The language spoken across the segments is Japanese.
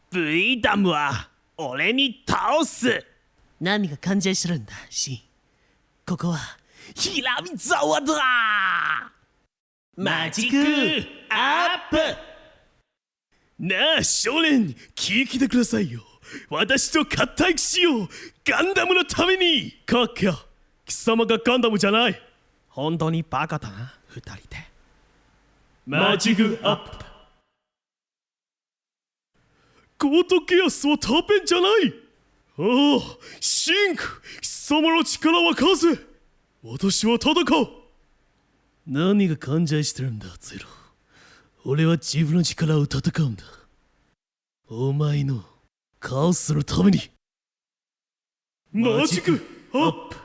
V ダムは俺に倒す。 何が感じするんだ、シン。ここはひらみ沢だ。マジックアップ。なあ少年、聞いてくださいよ。私と合体しよう。ガンダムのために。かっきゃ、貴様がガンダムじゃない。 本当にバカだな、二人で。 マジックアップ。ゴートケアスはタペンじゃない。ああ、シンク、貴様の力は貸せ。私は戦う。何が感情してるんだ、ゼロ。俺は自分の力を戦うんだ。お前のカオスのために。マジックアップ。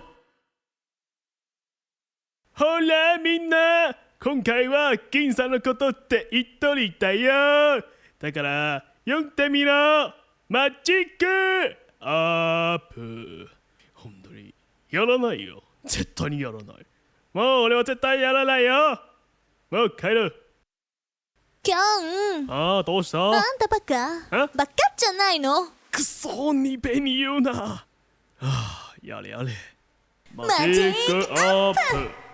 ほらみんな、今回は銀さんのことって言っとりたよ。だから読んでみろ。マジックアップ。本当にやらないよ。絶対にやらない。もう俺は絶対やらないよ。もう帰る。 キョン、 ああ、どうした？ あんたバカ？バカじゃないの？ くそ、にべに言うな。はあ、やれやれ。マジックアップ。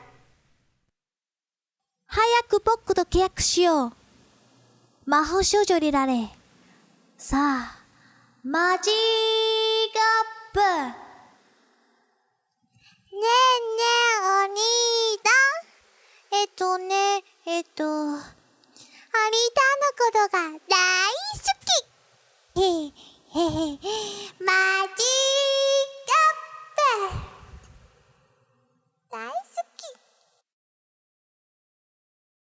早く僕と契約しよう。魔法少女リラレイ。さあ、マジックアップ。ねえねえ、お兄だ。アリータのことが大好き。へへへ、マジッ